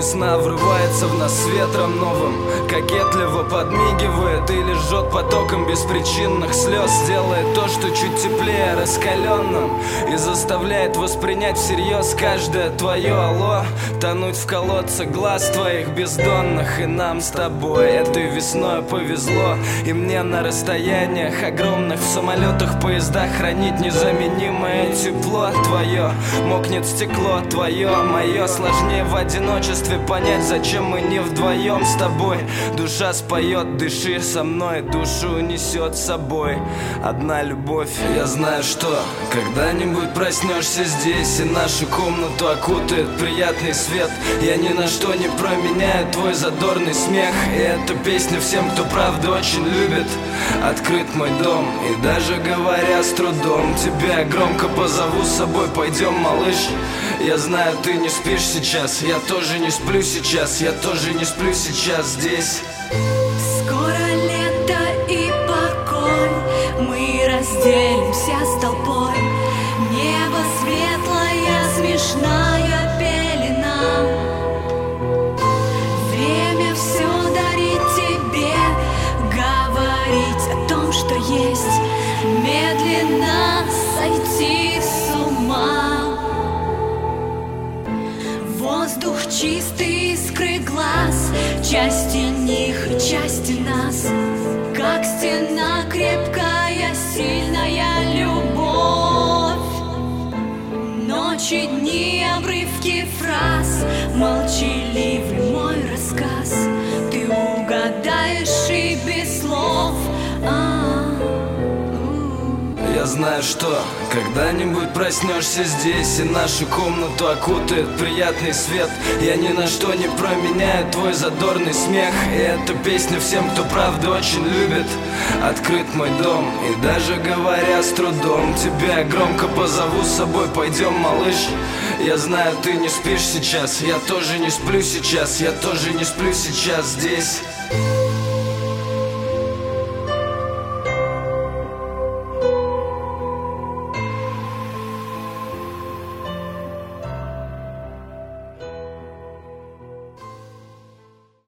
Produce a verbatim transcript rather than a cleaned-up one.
весна врывается в нас с ветром новым, кокетливо подмигивает или жжет потоком беспричинных слез. Делает то, что чуть теплее раскаленным, и заставляет воспринять всерьез каждое твое алло, тонуть в колодце глаз твоих бездонных. И нам с тобой этой весной повезло, и мне на расстояниях огромных, в самолетах, поездах хранить незаменимое тепло твое. Мокнет стекло твое, мое. Сложнее в одиночестве понять, зачем мы не вдвоем с тобой. Душа споет, дыши со мной, душу унесет с собой одна любовь. Я знаю, что когда-нибудь проснешься здесь, и нашу комнату окутает приятный свет. Я ни на что не променяю твой задорный смех, и эта песня всем, кто правда очень любит. Открыт мой дом, и даже говоря с трудом, тебя я громко позову с собой. Пойдем, малыш. Я знаю, ты не спишь сейчас, я тоже не сплю сейчас, я тоже не сплю сейчас здесь. Скоро лето и покой, мы разделимся с толпой. Небо светлая, смешная пелена. Время все дарит тебе, говорить о том, что есть, медленно сойти с ума. Воздух чистый, искры глаз, части них и части нас, как стена крепкая, сильная любовь. Ночи, дни, обрывки фраз, молчаливый мой рассказ, ты угадаешь и без слов. Я знаю, что когда-нибудь проснешься здесь, и нашу комнату окутает приятный свет. Я ни на что не променяю твой задорный смех, и эта песня всем, кто правда очень любит. Открыт мой дом, и даже говоря с трудом, тебя я громко позову с собой. Пойдем, малыш. Я знаю, ты не спишь сейчас, я тоже не сплю сейчас, я тоже не сплю сейчас здесь.